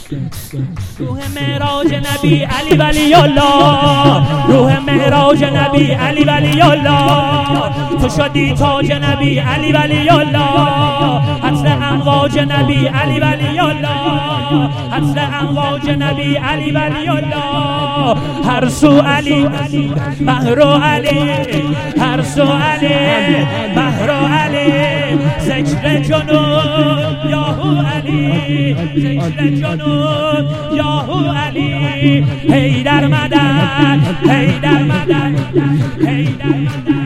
روح معراج نبی علی ولی الله، روح معراج نبی علی ولی الله، تو شدی تاج نبی علی ولی الله، اصل امواج نبی علی ولی الله، اصل امواج نبی علی ولی الله. هر سو علی بهر علی، هر سو علی بهر علی، ذکر جنون یاهو علی، ذکر جنون یاهو علی. حیدر مدد، حیدر مدد، حیدر مدد،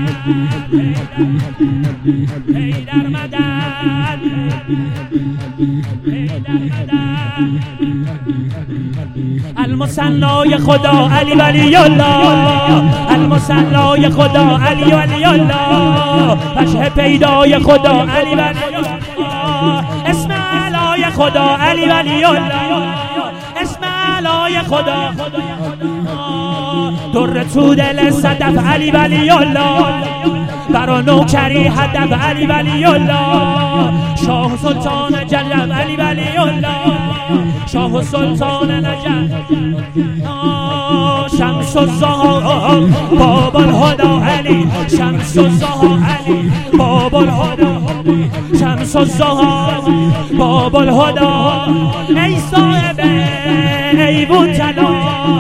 حیدر مدد، حیدر مدد. المثنای خدا علی ولی الله، المثنای خدا علی ولی الله، وجه پیدای خدا علی ولی الله، اسم علای خدا علی ولی الله، اسم علای خدا، در تو دل صدف علی ولی الله، برا نوکری هدف علی ولی الله، شاه سلطان نجف علی ولی الله، شاه سلطان نجف، شمس الزهرا باب الهدى علی، شمس الزهرا علی باب الهدى، شمس الزهرا باب الهدى. ای صاحب ایوان طلا،